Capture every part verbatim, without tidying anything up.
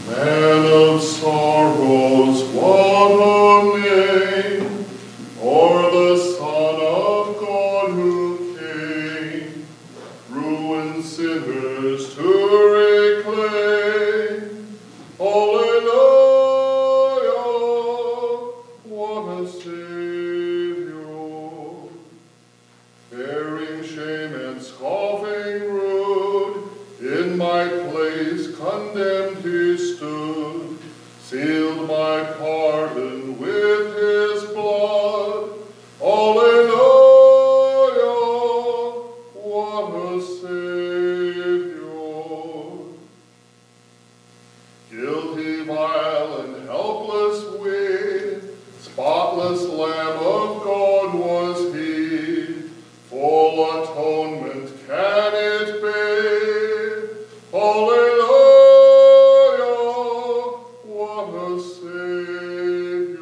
Man of sorrows, what a name, or the Son of God who came, ruined sinners to reclaim. Hallelujah, what a Savior, bearing shame and scoffing rude, in my place condemned he stood, sealed my pardon with his blood. Alleluia, what a Savior. Guilty, vile, and helpless we, spotless Lamb of God was he, full atonement can it be? Alleluia, what a Savior.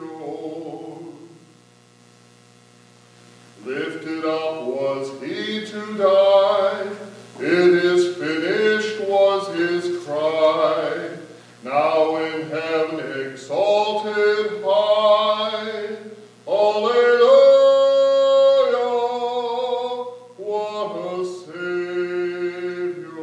Lifted up was he to die, it is finished was his cry, now in heaven exalted high. Alleluia, what a Savior.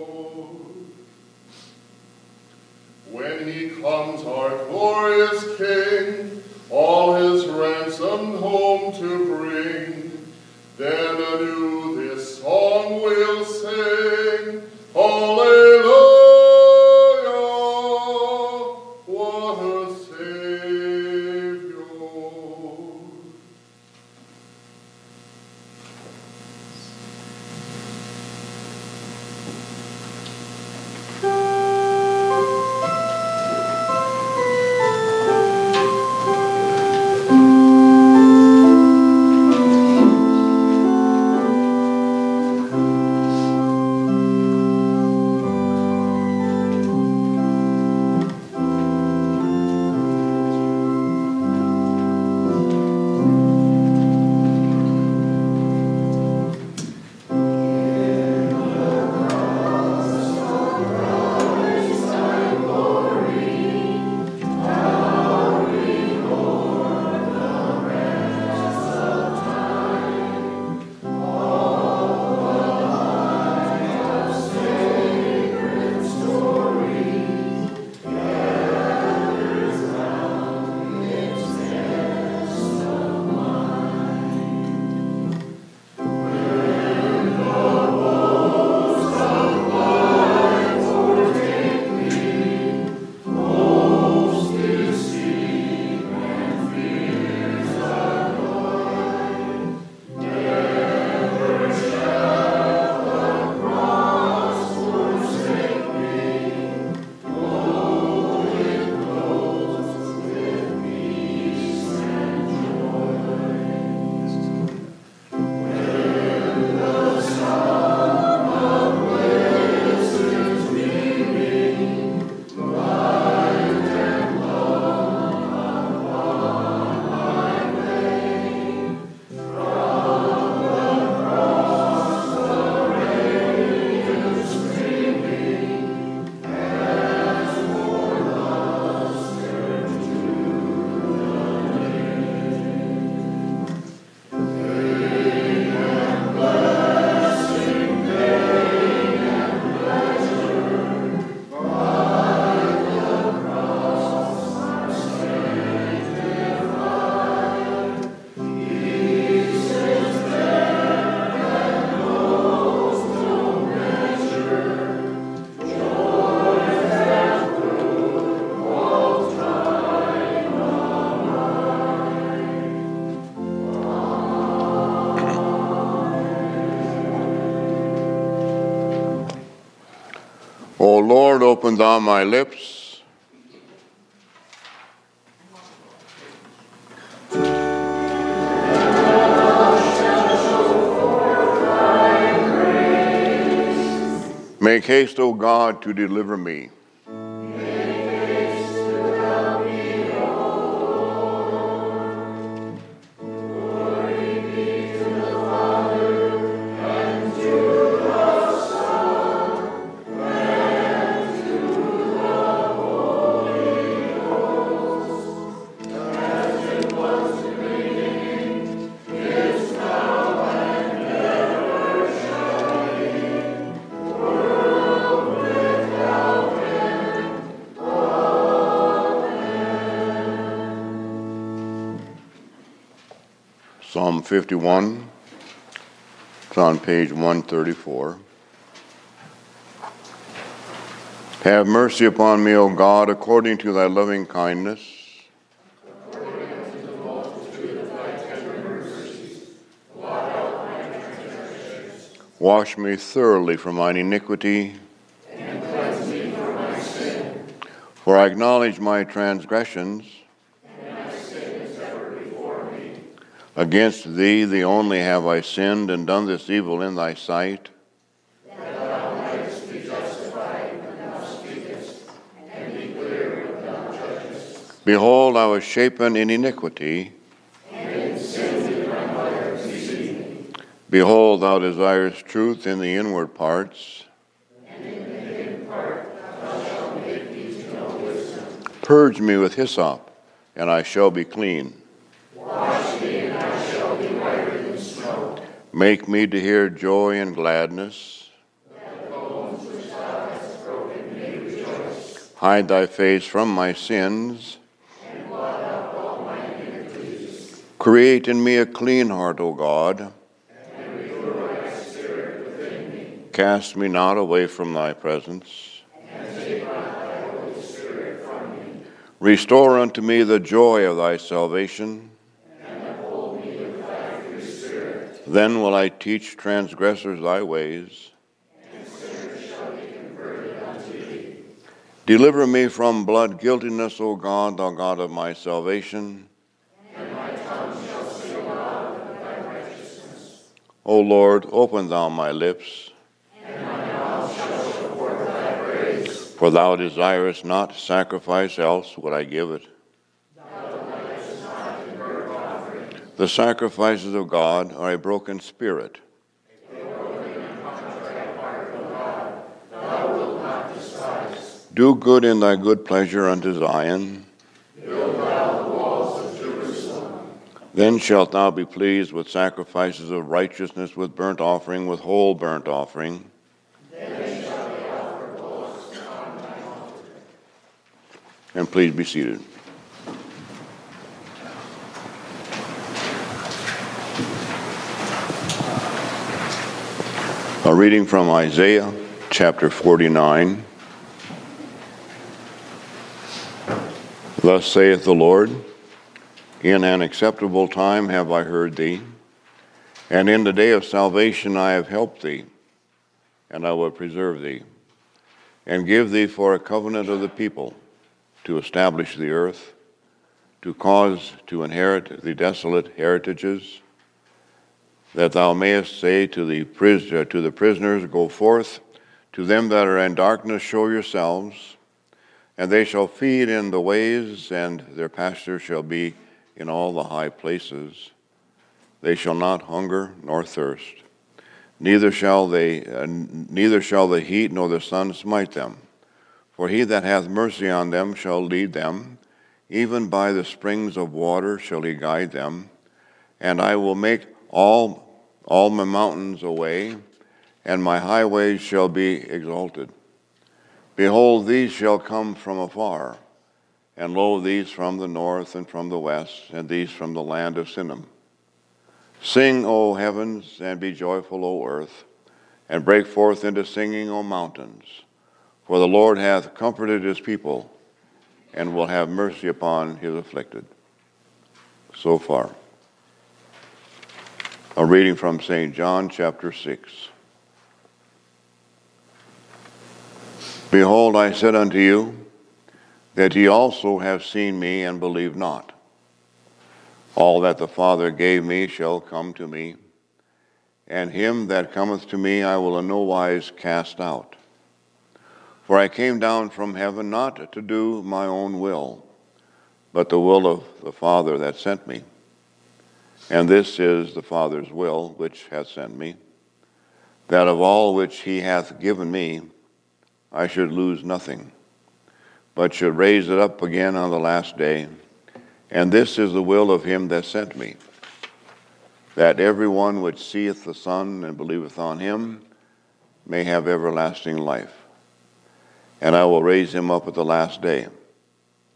When he comes, our glorious King, all his ransomed home to bring, then anew this song we'll sing. Alleluia, what a Savior. O Lord, open thou my lips. Make haste, O God, to deliver me. Son, and to the Holy Psalm fifty-one, it's on page one thirty-four. Have mercy upon me, O God, according to thy loving kindness. According unto the multitude of thy tender mercies, blot out my transgressions. Wash me thoroughly from mine iniquity, and cleanse me from my sin. for I acknowledge my transgressions. And my sin is ever before me. Against thee, the only, have I sinned and done this evil in thy sight. That thou mightest be justified when thou speakest, and be clear when thou judgest. Behold, I was shapen in iniquity. And in sin did my mother conceive me. Behold, thou desirest truth in the inward parts. And in the hidden part thou shalt make me to know wisdom. Purge me with hyssop, and I shall be clean. Wash me, and I shall be whiter than snow. Make me to hear joy and gladness. That the bones which thou hast broken may rejoice. Hide thy face from my sins. And blot out all my iniquities. Create in me a clean heart, O God. And renew a right spirit within me. Cast me not away from thy presence. And take not thy Holy Spirit from me. Restore unto me the joy of thy salvation. And uphold me with thy free spirit. Then will I teach transgressors thy ways. And sinners shall be converted unto thee. Deliver me from blood guiltiness, O God, thou God of my salvation. And my tongue shall sing aloud of thy righteousness. O Lord, open thou my lips. And my mouth shall show forth thy praise. For thou desirest not sacrifice, else would I give it. Thou delightest not in burnt offering. The sacrifices of God are a broken spirit. A broken and contrite heart, O God, thou wilt not despise. Do good in thy good pleasure unto Zion. Build thou the walls of Jerusalem. Then shalt thou be pleased with sacrifices of righteousness, with burnt offering, with whole burnt offering. Then shall they offer bulls on thine altar. And please be seated. A reading from Isaiah chapter forty-nine. Thus saith the Lord, in an acceptable time have I heard thee, and in the day of salvation I have helped thee, and I will preserve thee, and give thee for a covenant of the people, to establish the earth, to cause to inherit the desolate heritages, that thou mayest say to the, pris- to the prisoners, go forth, to them that are in darkness show yourselves, and they shall feed in the ways, and their pasture shall be in all the high places. They shall not hunger nor thirst, neither shall they, uh, neither shall the heat nor the sun smite them. For he that hath mercy on them shall lead them, even by the springs of water shall he guide them. And I will make all all my mountains a way, and my highways shall be exalted. Behold, these shall come from afar, and lo, these from the north and from the west, and these from the land of Sinim. Sing, O heavens, and be joyful, O earth, and break forth into singing, O mountains. For the Lord hath comforted his people, and will have mercy upon his afflicted. So far. A reading from Saint John chapter six. Behold, I said unto you, that ye also have seen me and believe not. All that the Father gave me shall come to me, and him that cometh to me I will in no wise cast out. For I came down from heaven not to do my own will, but the will of the Father that sent me. And this is the Father's will which hath sent me, that of all which he hath given me I should lose nothing, but should raise it up again on the last day. And this is the will of him that sent me, that every one which seeth the Son and believeth on him may have everlasting life. And I will raise him up at the last day.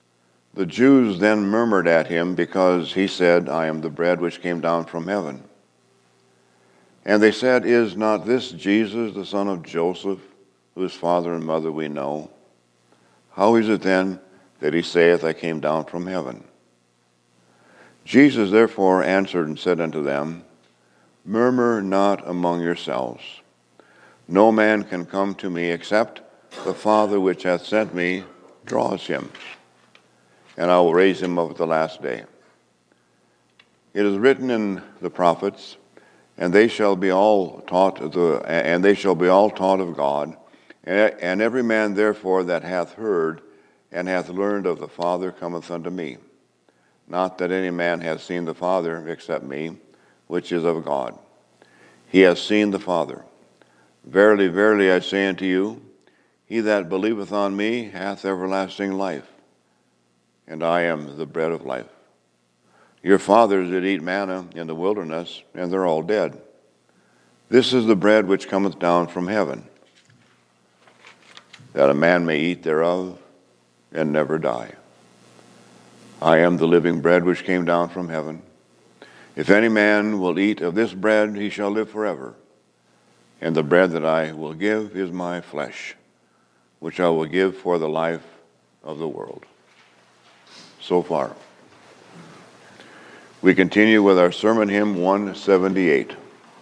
The Jews then murmured at him because he said, I am the bread which came down from heaven. And they said, Is not this Jesus, the son of Joseph, whose father and mother we know? How is it then that he saith, I came down from heaven? Jesus therefore answered and said unto them, Murmur not among yourselves. No man can come to me except the Father which hath sent me draws him, and I will raise him up at the last day. It is written in the prophets, and they shall be all taught of the, and they shall be all taught of God, and every man therefore that hath heard and hath learned of the Father cometh unto me. Not that any man hath seen the Father except me, which is of God. He hath seen the Father. Verily, verily, I say unto you, he that believeth on me hath everlasting life, and I am the bread of life. Your fathers did eat manna in the wilderness, and they're all dead. This is the bread which cometh down from heaven, that a man may eat thereof and never die. I am the living bread which came down from heaven. If any man will eat of this bread, he shall live forever. And the bread that I will give is my flesh, which I will give for the life of the world. So far. We continue with our sermon hymn one seventy-eight.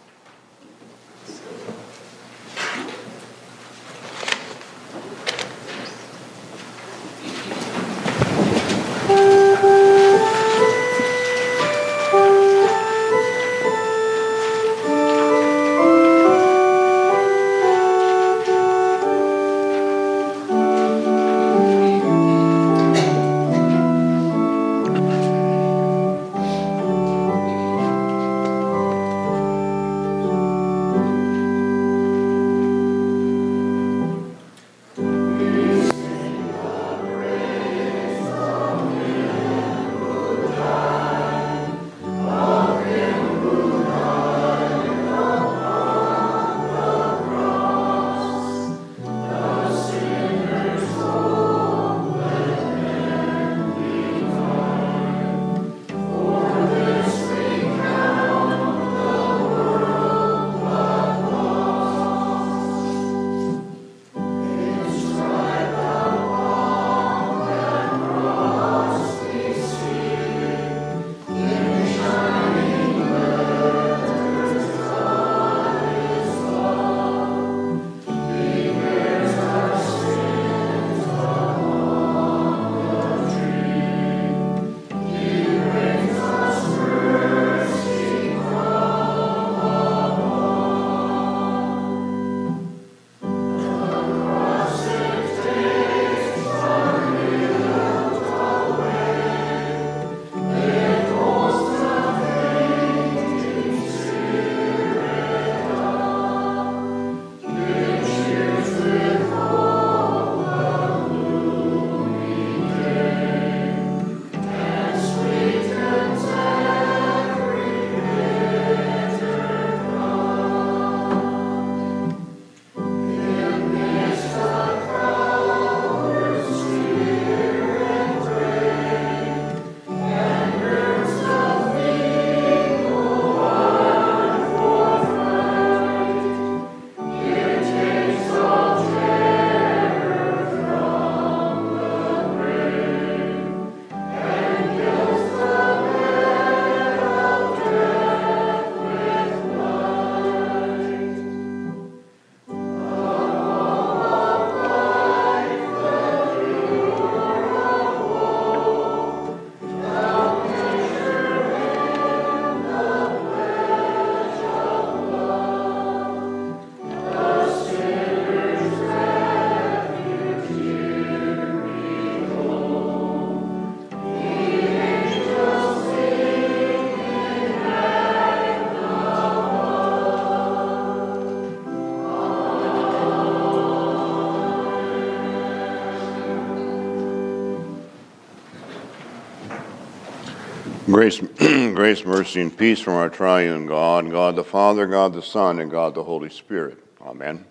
Grace, grace, mercy, and peace from our triune God, God the Father, God the Son, and God the Holy Spirit. Amen.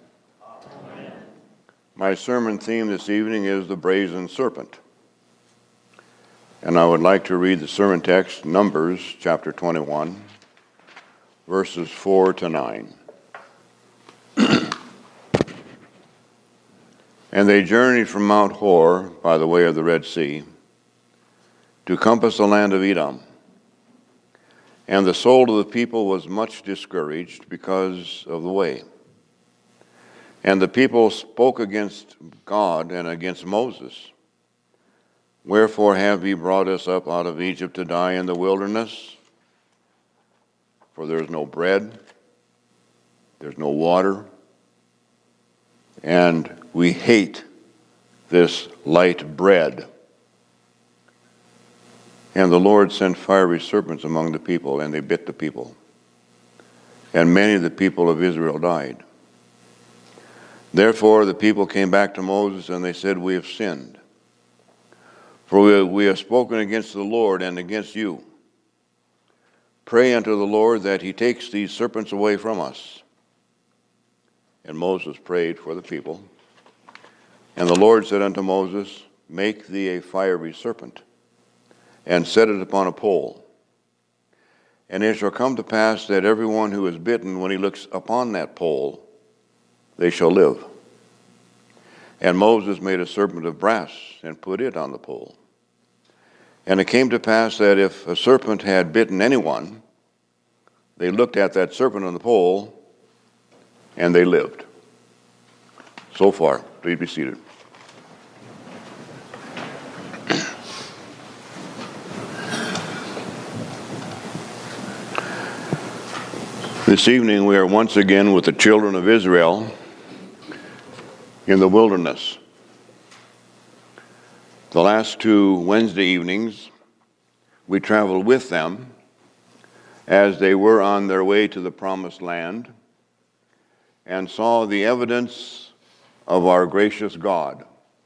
Amen. My sermon theme this evening is the brazen serpent. And I would like to read the sermon text, Numbers chapter twenty-one, verses four to nine. And they journeyed from Mount Hor by the way of the Red Sea to compass the land of Edom. And the soul of the people was much discouraged because of the way. And the people spoke against God and against Moses. Wherefore have ye brought us up out of Egypt to die in the wilderness? For there is no bread, there's no water, and we hate this light bread. And the Lord sent fiery serpents among the people, and they bit the people. And many of the people of Israel died. Therefore the people came back to Moses, and they said, We have sinned. For we, we have spoken against the Lord and against you. Pray unto the Lord that he takes these serpents away from us. And Moses prayed for the people. And the Lord said unto Moses, Make thee a fiery serpent, and set it upon a pole. And it shall come to pass that everyone who is bitten, when he looks upon that pole, they shall live. And Moses made a serpent of brass, and put it on the pole. And it came to pass that if a serpent had bitten anyone, they looked at that serpent on the pole, and they lived. So far, please be seated. This evening we are once again with the children of Israel in the wilderness. The last two Wednesday evenings we traveled with them as they were on their way to the promised land and saw the evidence of our gracious God.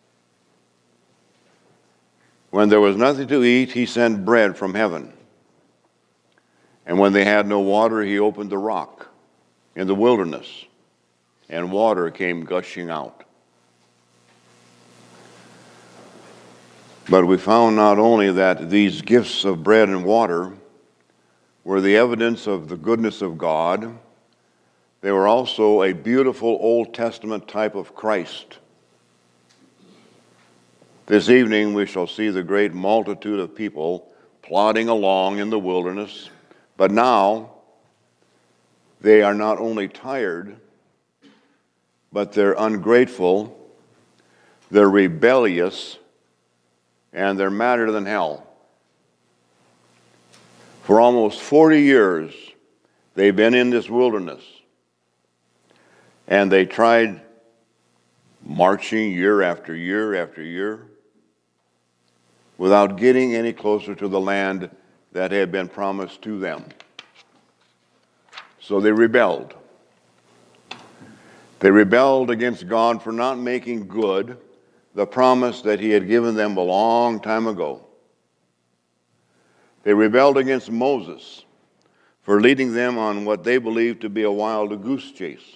When there was nothing to eat, he sent bread from heaven. And when they had no water, he opened the rock in the wilderness, and water came gushing out. But we found not only that these gifts of bread and water were the evidence of the goodness of God, they were also a beautiful Old Testament type of Christ. This evening we shall see the great multitude of people plodding along in the wilderness. But now, they are not only tired, but they're ungrateful, they're rebellious, and they're madder than hell. For almost forty years, they've been in this wilderness, and they tried marching year after year after year without getting any closer to the land that had been promised to them. So they rebelled. They rebelled against God for not making good the promise that he had given them a long time ago. They rebelled against Moses for leading them on what they believed to be a wild goose chase.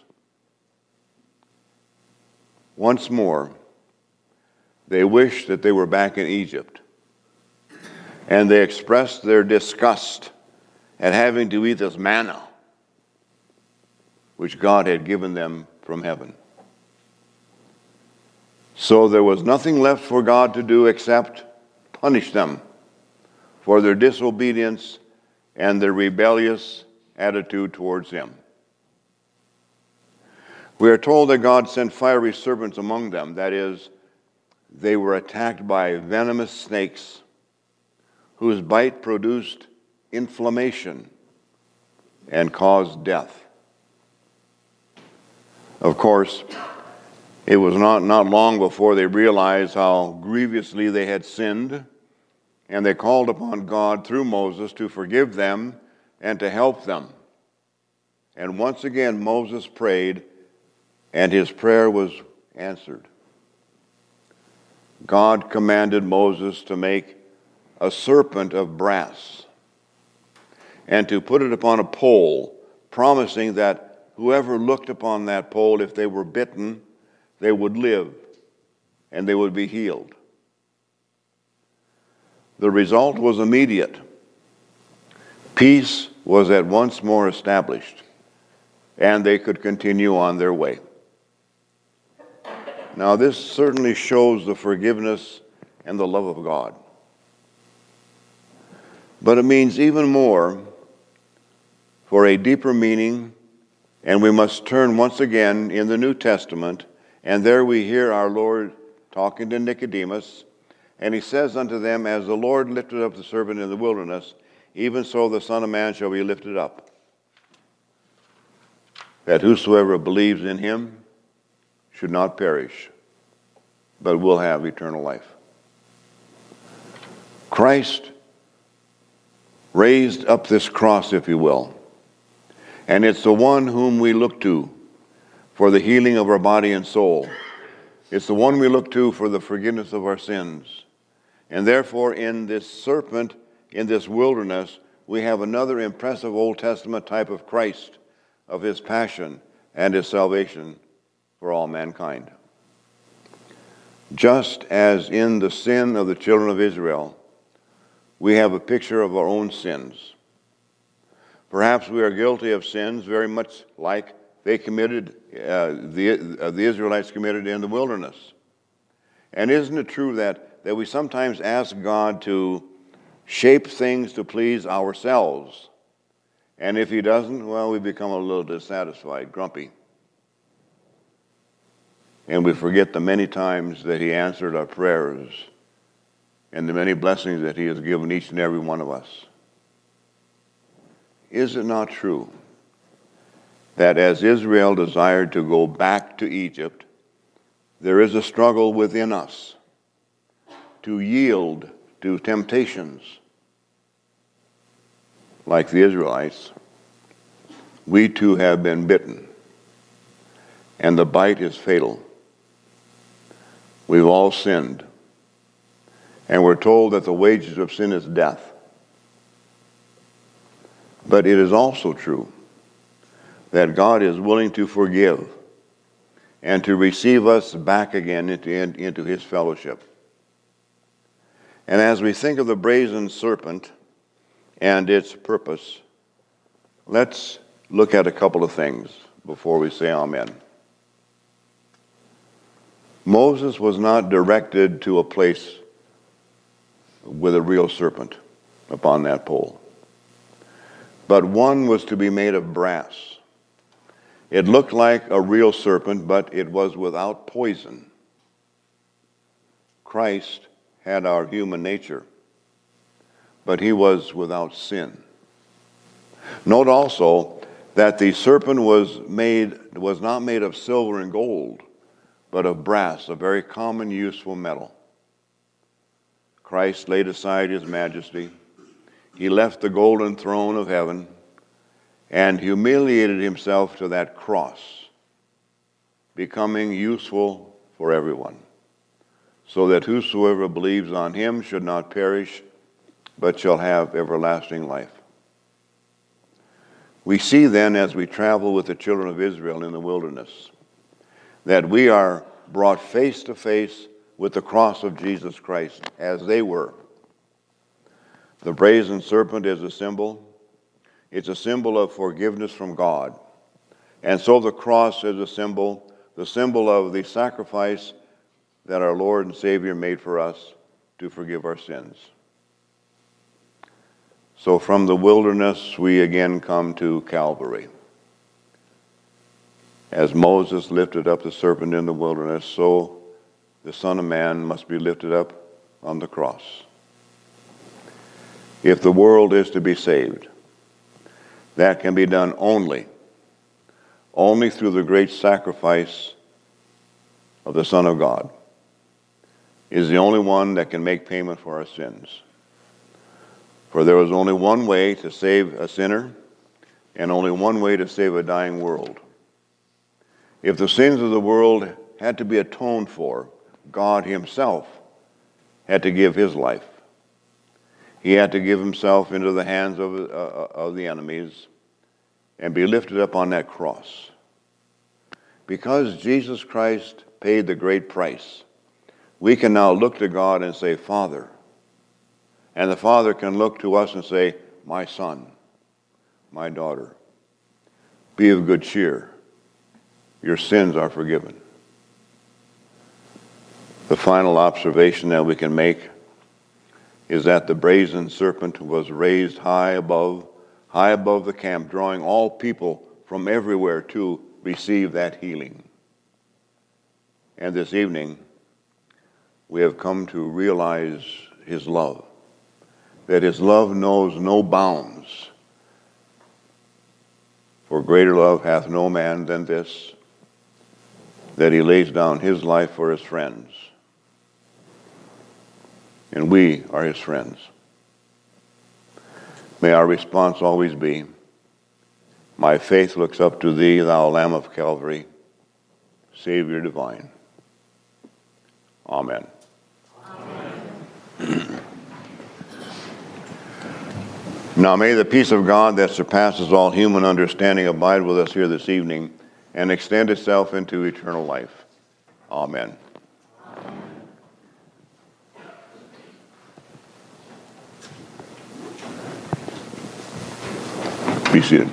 Once more, they wished that they were back in Egypt. And they expressed their disgust at having to eat this manna, which God had given them from heaven. So there was nothing left for God to do except punish them for their disobedience and their rebellious attitude towards him. We are told that God sent fiery serpents among them. That is, they were attacked by venomous snakes whose bite produced inflammation and caused death. Of course, it was not, not long before they realized how grievously they had sinned, and they called upon God through Moses to forgive them and to help them. And once again, Moses prayed, and his prayer was answered. God commanded Moses to make a serpent of brass and to put it upon a pole, promising that whoever looked upon that pole, if they were bitten, they would live and they would be healed. The result was immediate. Peace was at once more established, and they could continue on their way. Now, this certainly shows the forgiveness and the love of God. But it means even more for a deeper meaning, and we must turn once again in the New Testament, and there we hear our Lord talking to Nicodemus, and he says unto them, as the Lord lifted up the serpent in the wilderness, even so the Son of Man shall be lifted up, that whosoever believes in him should not perish, but will have eternal life. Christ raised up this cross, if you will, and it's the one whom we look to for the healing of our body and soul. It's the one we look to for the forgiveness of our sins. And therefore, in this serpent, in this wilderness, we have another impressive Old Testament type of Christ, of his passion and his salvation for all mankind. Just as in the sin of the children of Israel, we have a picture of our own sins. Perhaps we are guilty of sins very much like they committed, uh, the, uh, the Israelites committed in the wilderness. And isn't it true that, that we sometimes ask God to shape things to please ourselves? And if he doesn't, well, we become a little dissatisfied, grumpy. And we forget the many times that he answered our prayers and the many blessings that he has given each and every one of us. Is it not true that as Israel desired to go back to Egypt, there is a struggle within us to yield to temptations? Like the Israelites, we too have been bitten, and the bite is fatal. We've all sinned, and we're told that the wages of sin is death. But it is also true that God is willing to forgive and to receive us back again into, into his fellowship. And as we think of the brazen serpent and its purpose, let's look at a couple of things before we say amen. Moses was not directed to a place with a real serpent upon that pole, but one was to be made of brass. It looked like a real serpent, but it was without poison. Christ had our human nature, but he was without sin. Note also that the serpent was made was not made of silver and gold, but of brass, a very common, useful metal. Christ laid aside his majesty. He left the golden throne of heaven and humiliated himself to that cross, becoming useful for everyone, so that whosoever believes on him should not perish, but shall have everlasting life. We see then, as we travel with the children of Israel in the wilderness, that we are brought face to face with the cross of Jesus Christ, as they were. The brazen serpent is a symbol. It's a symbol of forgiveness from God. And so the cross is a symbol, the symbol of the sacrifice that our Lord and Savior made for us to forgive our sins. So from the wilderness, we again come to Calvary. As Moses lifted up the serpent in the wilderness, so the Son of Man must be lifted up on the cross. If the world is to be saved, that can be done only, only through the great sacrifice of the Son of God. He is the only one that can make payment for our sins. For there was only one way to save a sinner, and only one way to save a dying world. If the sins of the world had to be atoned for, God himself had to give his life. He had to give himself into the hands of, uh, of the enemies and be lifted up on that cross. Because Jesus Christ paid the great price, we can now look to God and say, Father, And the Father can look to us and say, my son, my daughter, be of good cheer. Your sins are forgiven. The final observation that we can make is that the brazen serpent was raised high above, high above the camp, drawing all people from everywhere to receive that healing. And this evening, we have come to realize his love, that his love knows no bounds. For greater love hath no man than this, that he lays down his life for his friends. And we are his friends. May our response always be, my faith looks up to thee, thou Lamb of Calvary, Savior divine. Amen. Amen. Now may the peace of God that surpasses all human understanding abide with us here this evening and extend itself into eternal life. Amen. Be seated.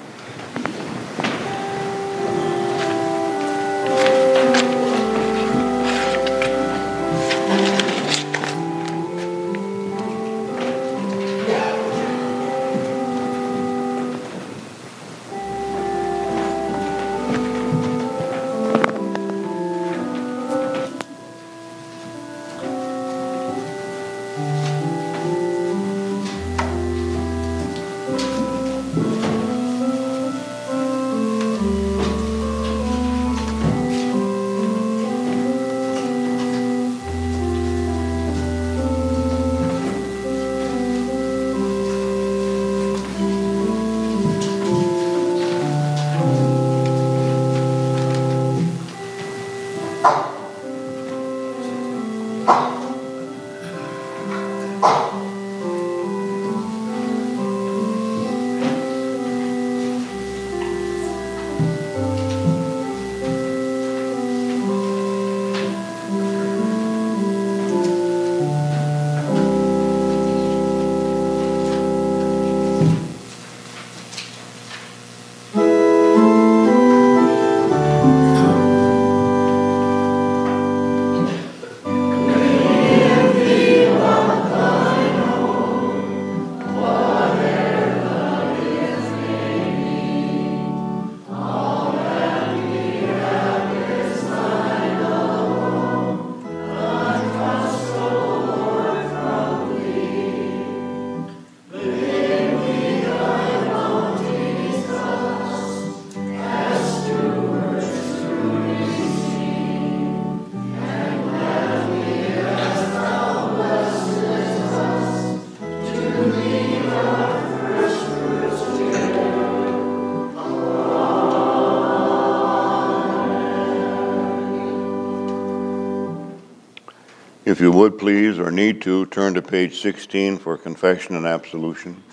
If you would please, or need to, turn to page sixteen for confession and absolution.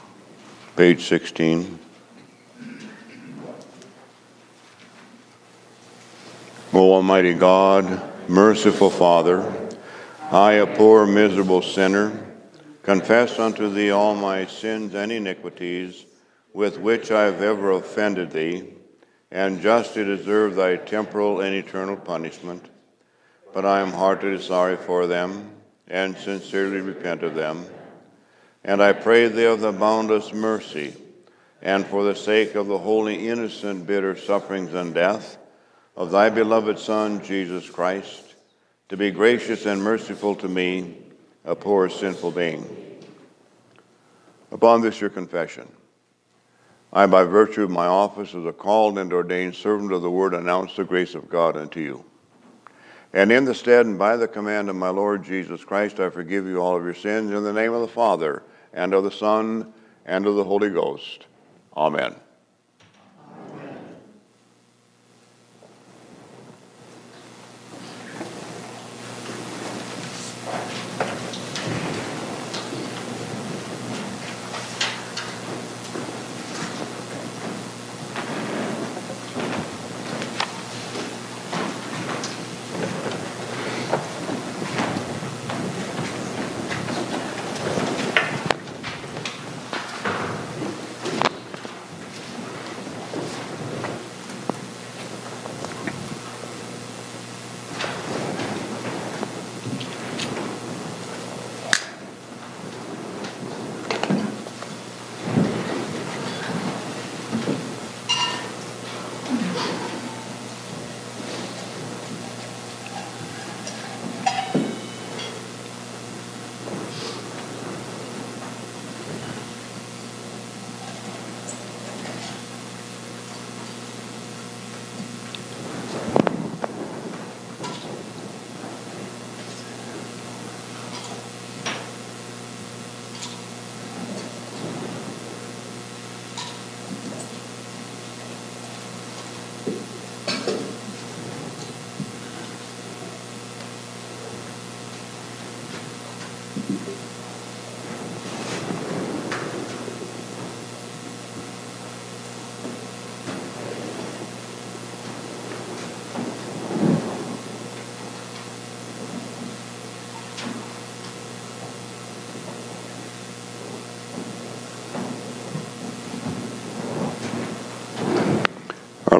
Page sixteen. O Almighty God, merciful Father, I, a poor miserable sinner, confess unto thee all my sins and iniquities with which I have ever offended thee, and justly deserve thy temporal and eternal punishment. But I am heartily sorry for them, and sincerely repent of them. And I pray thee of the boundless mercy, and for the sake of the holy, innocent, bitter sufferings and death of thy beloved Son, Jesus Christ, to be gracious and merciful to me, a poor sinful being. Upon this your confession, I, by virtue of my office as a called and ordained servant of the word, announce the grace of God unto you. And in the stead and by the command of my Lord Jesus Christ, I forgive you all of your sins in the name of the Father, and of the Son, and of the Holy Ghost. Amen. Amen.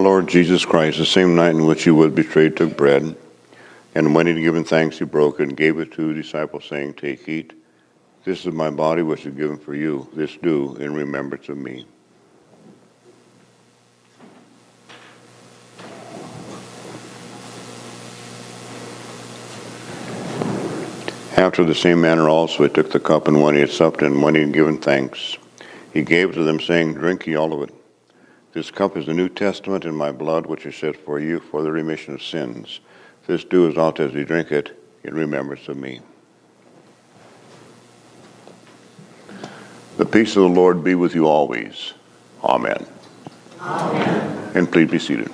Lord Jesus Christ, the same night in which he was betrayed, took bread, and when he had given thanks, he broke it and gave it to his disciples, saying, Take, eat. This is my body, which is given for you. This do in remembrance of me. After the same manner also he took the cup, and when he had supped, and when he had given thanks, he gave it to them, saying, Drink ye all of it. This cup is the New Testament in my blood, which is shed for you for the remission of sins. This do as oft as ye drink it in remembrance of me. The peace of the Lord be with you always. Amen. Amen. And please be seated.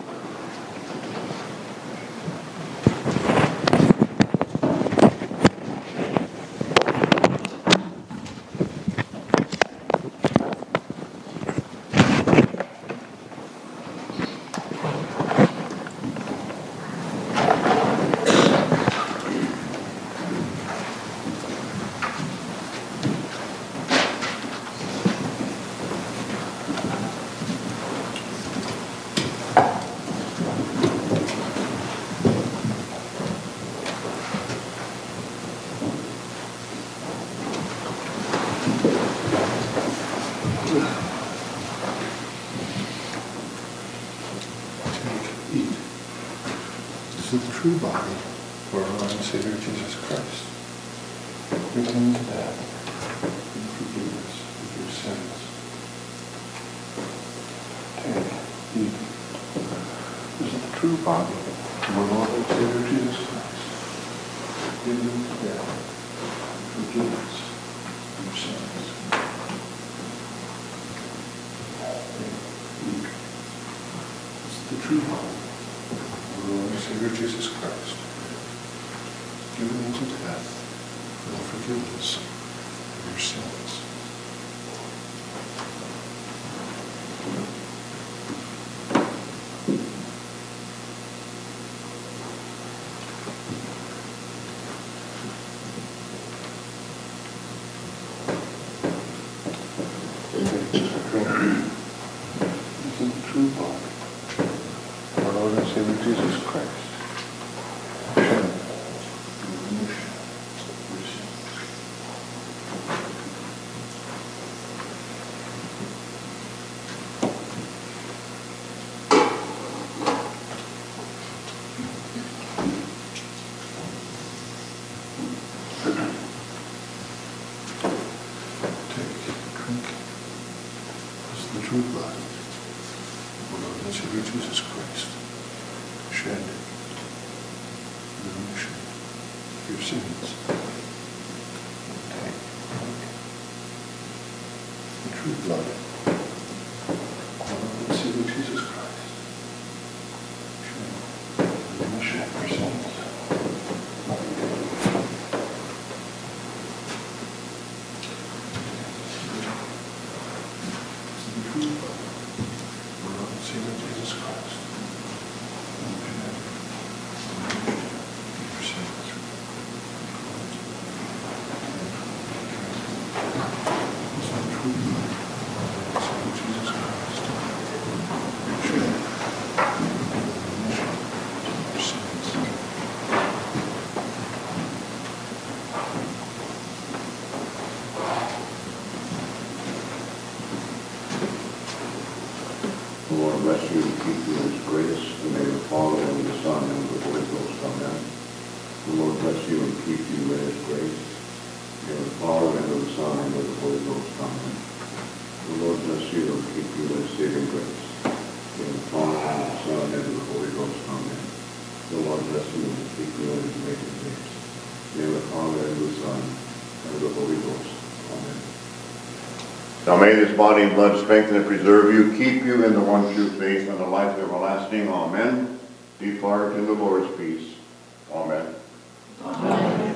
The true body of our Lord and Savior Jesus Christ, given into death in forgiveness of your sins. Take, eat. This is the true body of our Lord and Savior Jesus Christ, given into death in forgiveness of your sins. Take, eat. This is the true body. Lord and Savior Jesus Christ, given into death for the forgiveness of your sins. This is the true body. Our Lord and Savior Jesus Christ, shed for the remission of your sins. Take, drink. This is the true blood of our Lord and Savior Jesus Christ, shed for the remission of your sins. Take, drink. The true blood of our Lord and Savior Jesus Christ, shed for the remission of your sins. The true blood of our Lord and Savior Jesus Christ, shed for the remission of your sins. It's the true blood of our Lord and Savior Jesus Christ, shed for the remission of your sins. The Lord bless you and keep you in his grace, and may the Father and the Son and the Holy Ghost. Amen. The Lord bless you and keep you in his grace, and the Father and the Son and the Holy Ghost. Amen. The Lord bless you and keep you in his saving grace, and the Father and the Son and the Holy Ghost. Amen. The Lord bless you and keep you in his saving grace, and the Father and the Son and the Holy Ghost. Amen. Now may this body and blood strengthen and preserve you, keep you in the one true faith and the life everlasting. Amen. Depart in the Lord's peace. Amen. Amen.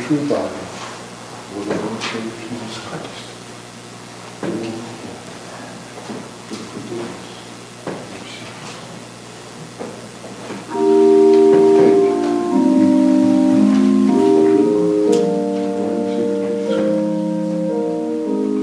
true body of the Lord Savior Jesus Christ. To the forgiveness of your sins. Take. Lord and Savior Jesus Christ.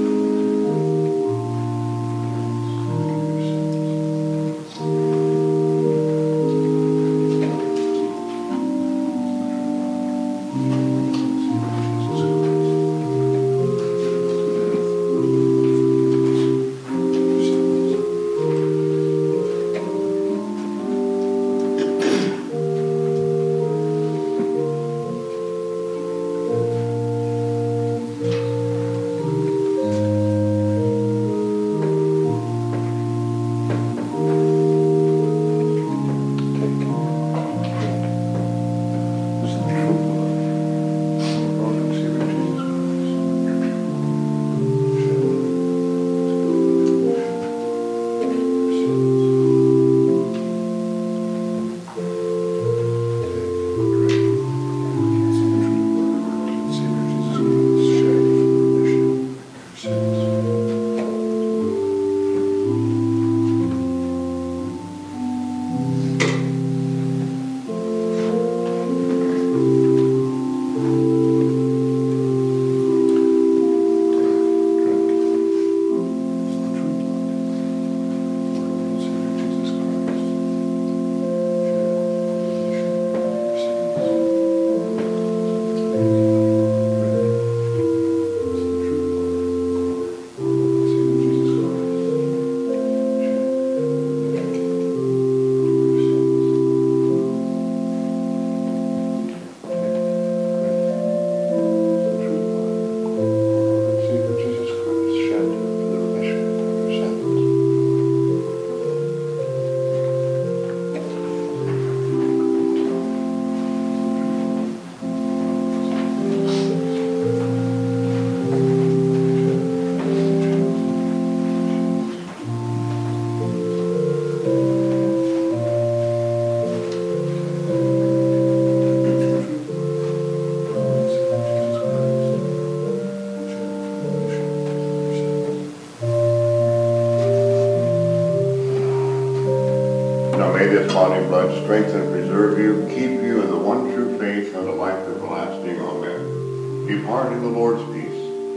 Now may this body and blood strengthen and preserve you, keep you in the one true faith and the life everlasting. Amen. Depart in the Lord's peace.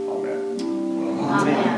Amen. Amen.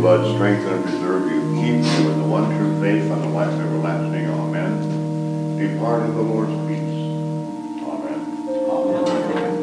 blood strengthen and preserve you, keep you in the one true faith and the life everlasting. Amen. Depart in the Lord's peace. Amen. Amen.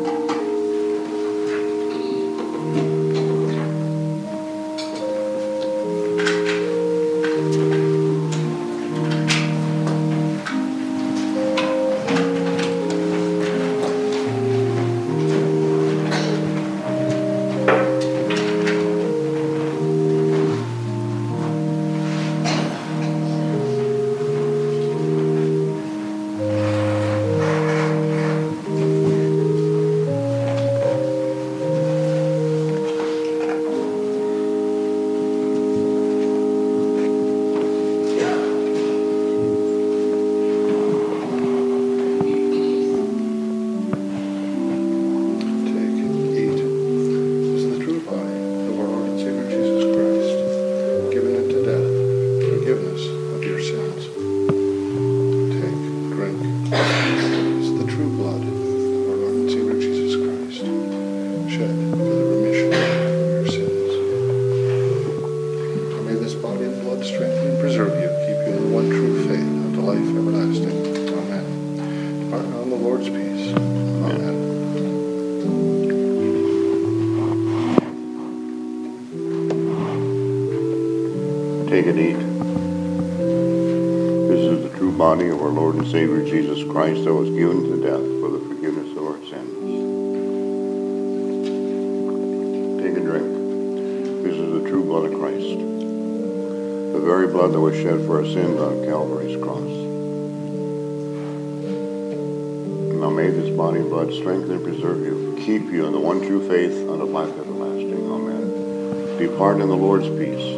Take and eat. This is the true body of our Lord and Savior Jesus Christ that was given to death for the forgiveness of our sins. Take and drink. This is the true blood of Christ, the very blood that was shed for our sins on Calvary's cross. Now may this body and blood strengthen and preserve you, keep you in the one true faith unto life everlasting. Amen. Depart in the Lord's peace.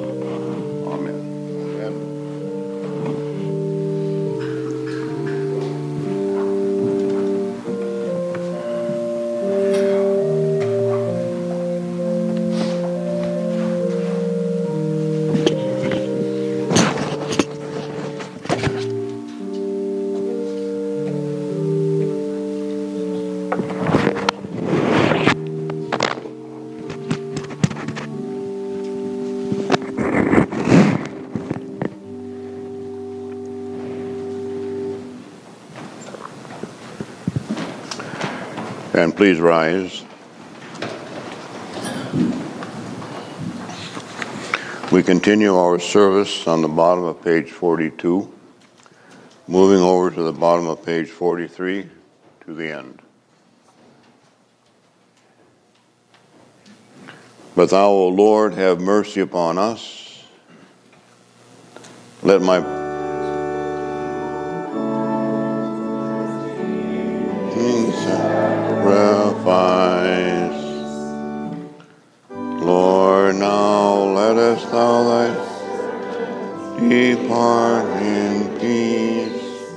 And please rise. We continue our service on the bottom of page forty-two, moving over to the bottom of page forty-three to the end. But thou, O Lord, have mercy upon us. Let my sacrifice. Lord, now lettest thou thy depart in peace.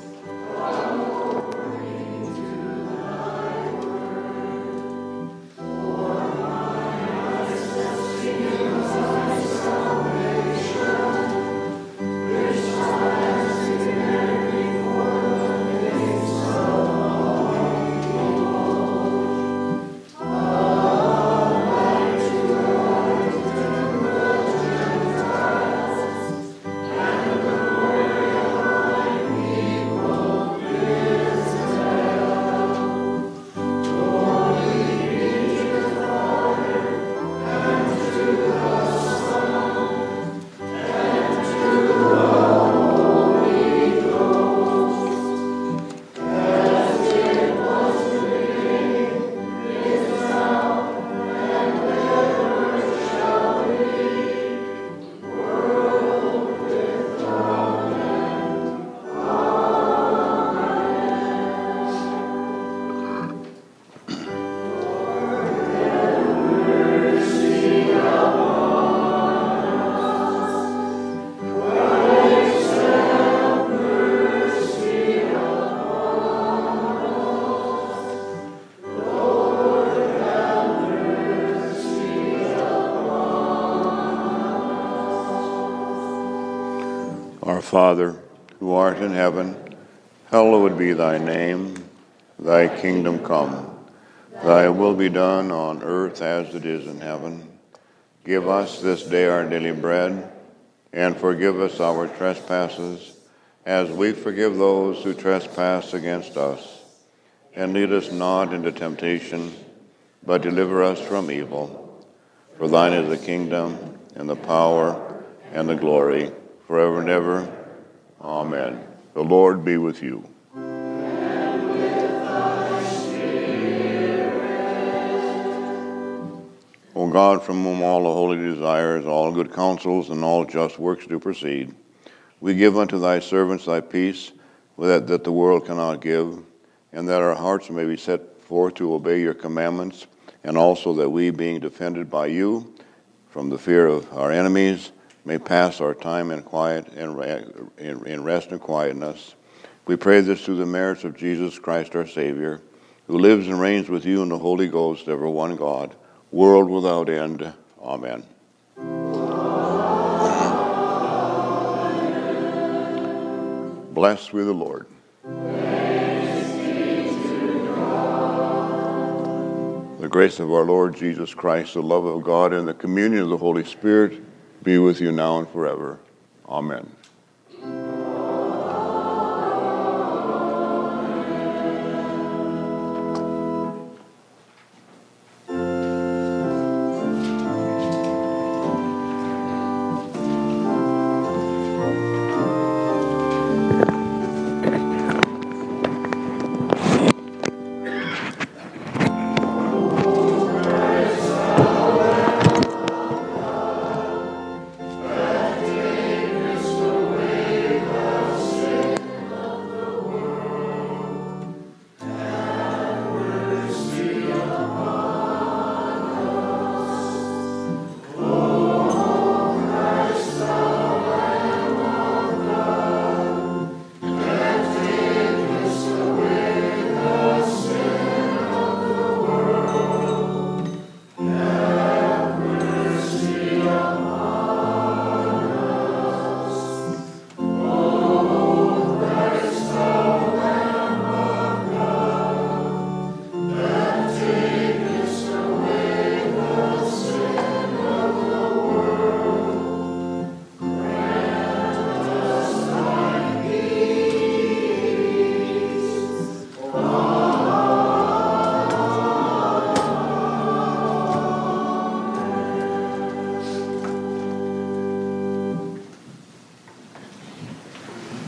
Our Father, who art in heaven, hallowed be thy name. Thy kingdom come. Thy will be done on earth as it is in heaven. Give us this day our daily bread, and forgive us our trespasses, as we forgive those who trespass against us. And lead us not into temptation, but deliver us from evil. For thine is the kingdom, and the power, and the glory, forever and ever. Amen. The Lord be with you. And with thy spirit. O God, from whom all the holy desires, all good counsels, and all just works do proceed, we give unto thy servants thy peace, that, that the world cannot give, and that our hearts may be set forth to obey your commandments, and also that we, being defended by you from the fear of our enemies, may pass our time in quiet and in, in rest and quietness. We pray this through the merits of Jesus Christ our Savior, who lives and reigns with you in the Holy Ghost, ever one God, world without end. Amen. Amen. Blessed be the Lord. The grace of our Lord Jesus Christ, the love of God, and the communion of the Holy Spirit be with you now and forever. Amen.